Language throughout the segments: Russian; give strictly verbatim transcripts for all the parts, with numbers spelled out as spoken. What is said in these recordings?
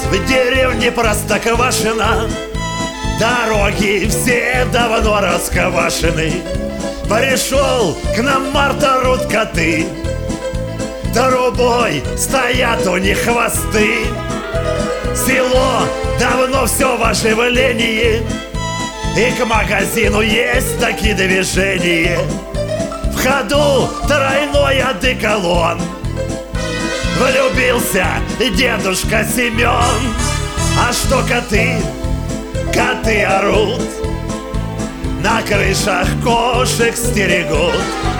В деревне Простоквашино дороги все давно расквашены. Пришел к нам Марта-Рут коты, трубой стоят у них хвосты. Село давно все в оживлении, и к магазину есть такие движения. В ходу тройной одеколон. Влюбился дедушка Семен. А что коты? Коты орут, на крышах кошек стерегут.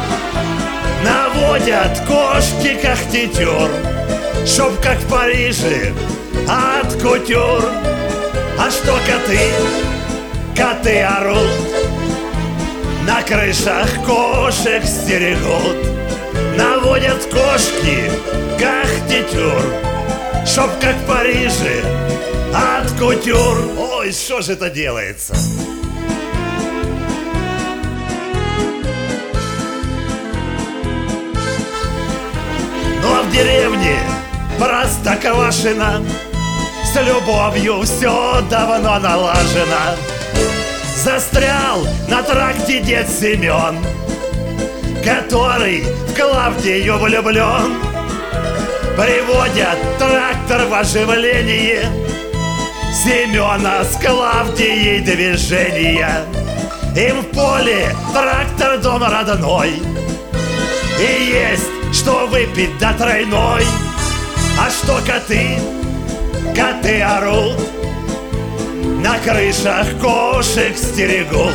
Наводят кошки когтетюр, чтоб как в Париже от кутюр. А что коты? Коты орут, на крышах кошек стерегут. Наводят кошки когтетюр, чтоб как в Париже от кутюр. Ой, что же это делается? Ну а в деревне Простоквашино с любовью все давно налажено. Застрял на тракте дед Семен, который в Клавдию влюблен. Приводят трактор в оживление, Семена с Клавдией движения. Им в поле трактор дом родной, и есть что выпить до тройной. А что коты? Коты орут, на крышах кошек стерегут.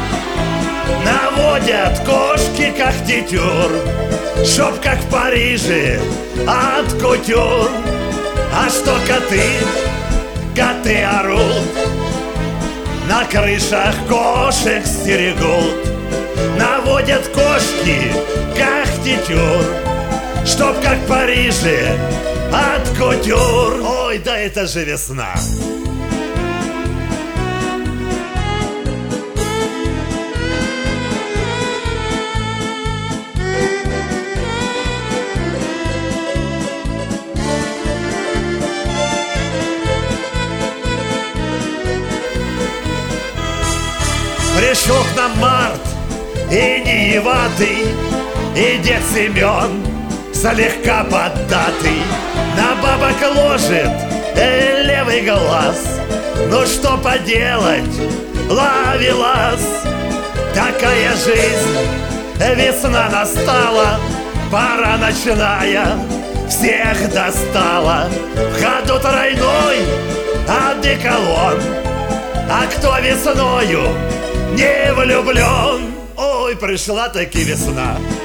Наводят кошки когтетюр, чтоб как в Париже от кутюр. А что коты? Коты орут, на крышах кошек стерегут. Наводят кошки когтетюр, чтоб как в Париже от кутюр. Ой, да это же весна. Пришел к нам март, и нееватый, и дед Семен слегка поддатый. На бабок ложит э, левый глаз. Ну что поделать, ловелас. Такая жизнь, весна настала, пора ночная всех достала. В ходу тройной одеколон. А кто весною не влюблен? Ой, пришла таки весна.